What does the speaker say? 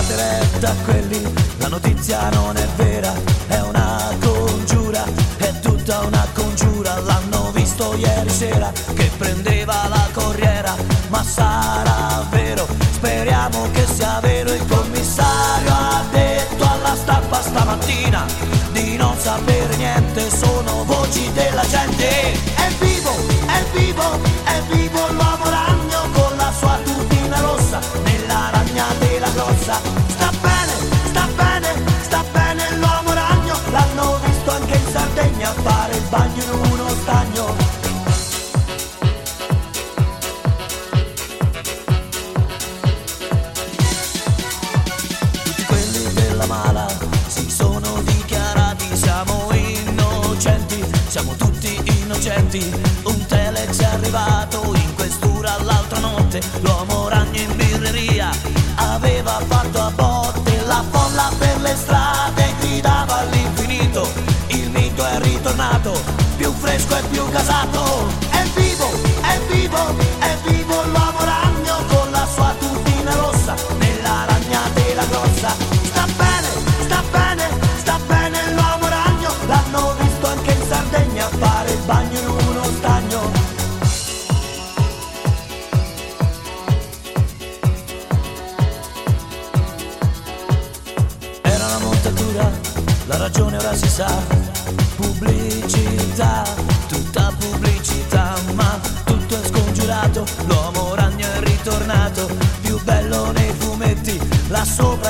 date retta a quelli, la notizia non è vera, è una congiura, è tutta una congiura. L'hanno visto ieri sera che prendeva la corriera, ma sarà vero? Speriamo che sia vero. Il commissario ha detto alla stampa stamattina di non sapere niente, sono voci della gente. È vivo, è vivo, è vivo l'uomo ragno con la sua tutina rossa nella ragna della grossa. Sta bene, sta bene, sta bene l'uomo ragno, l'hanno visto anche in Sardegna fare il bagno in uno stagno. Tutti quelli della mala si sono dichiarati, siamo innocenti, siamo tutti innocenti. Un telex è arrivato in questura l'altra notte, l'uomo ragno in birreria aveva fatto a botte, la folla per le strade gridava all'infinito, il mito è ritornato, più fresco e più gasato. È vivo, è vivo, è vivo l'uomo ragno con la sua tutina rossa nella ragna della grossa. Sta bene, sta bene, sta bene l'uomo ragno, l'hanno visto anche in Sardegna fare il bagno in uno stagno. Era una montatura, la ragione ora si sa, pubblicità, tutta pubblicità, ma tutto è scongiurato, l'uomo ragno è ritornato, più bello nei fumetti, là sopra